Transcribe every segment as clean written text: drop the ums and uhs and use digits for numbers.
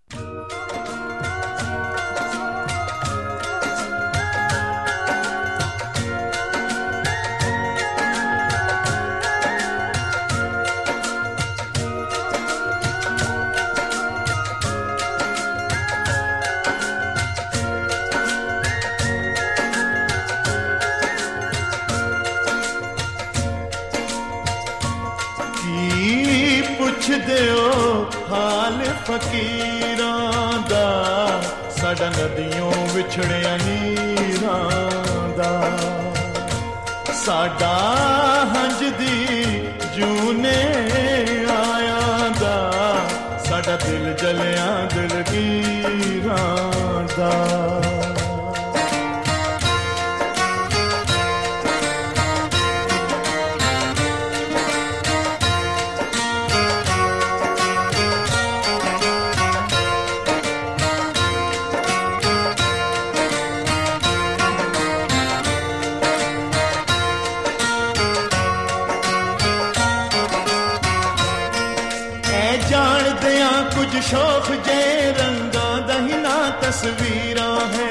फकीरां दा साडा नदियों विछड़िया नीरां दा साडा हंज दी जूने आया दा साडा दिल जलिया दिलगीरां दा शौक जे रंगा दहिना तस्वीरां है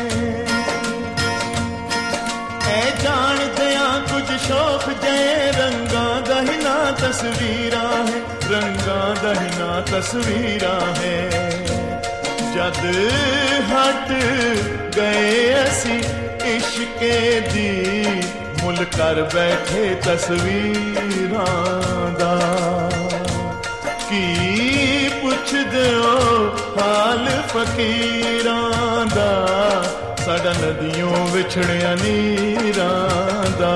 ए जान दिया कुछ शौक जे रंगा दहिना तस्वीरां है रंगा दहिना तस्वीरां है जद हट गए असी इश्के दी मुल कर बैठे तस्वीरां दा की पुछ दियो हाल फकीरां दा साडा नदियों विछड़िया नीरां दा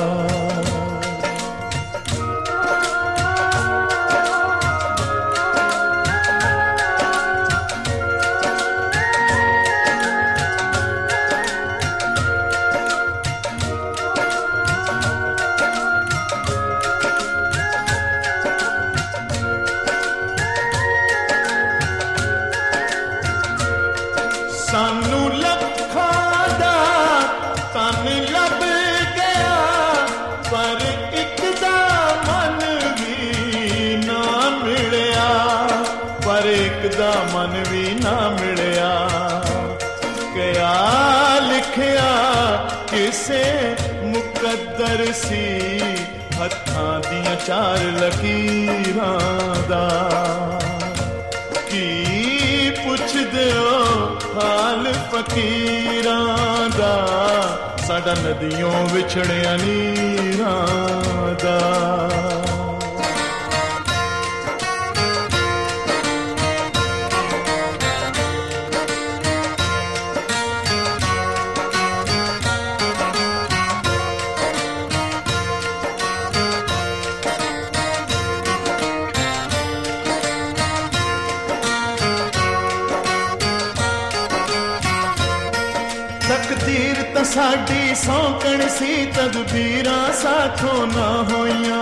सानू लखां दा तन लब गया पर एक दा मन भी ना मिलिया पर एक दा मन भी ना मिलिया क्या लिखिया किसे मुकद्दर सी हत्थां दियां चार लकीरां दा की पुछ दियो हाल फकीरां दा साडा नदियों विछड़िया नीरां दा तकदीर ता साडी सौकण सी तदबीरां साथों ना होइयां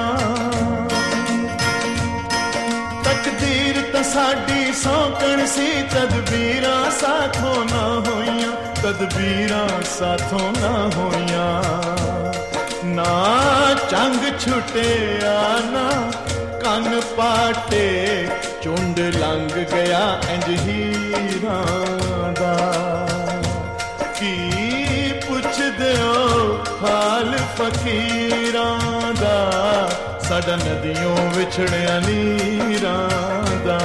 तकदीर ता साडी सौकण सी तदबीरां साथों ना होइयां तदबीरां साथों ना होइयां ना चंग छुटे आना कन पाटे चुंड लंघ गया इंज हीरां दा पुछ दियो हाल फकीरां दा साडा नदियों विछड़िया नीरां दा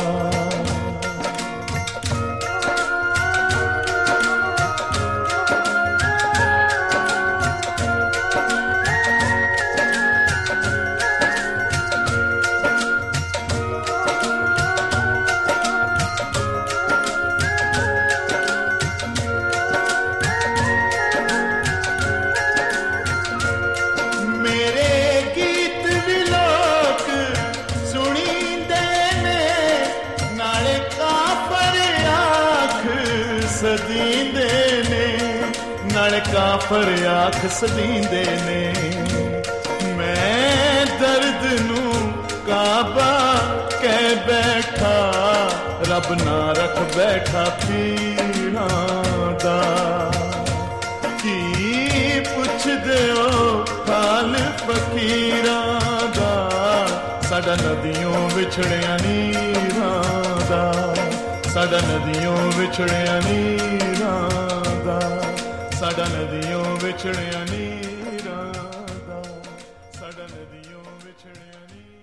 सदींदे ने नाले काफर आख सदींदे ने मैं दर्द नू काबा कह बैठा रब ना रख बैठा पीड़ा दा की पुछ दियो हाल फकीरां दा साडा नदियों विछड़िया नीरां दा ਸਾਡਾ ਨਦੀਆਂ ਵਿਛੜਿਆ ਨੀਰਾਂ ਦਾ, ਸਾਡਾ ਨਦੀਆਂ ਵਿਛੜਿਆ ਨੀਰਾਂ ਦਾ, ਸਾਡਾ ਨਦੀਆਂ ਵਿਛੜਿਆ ਨੀ।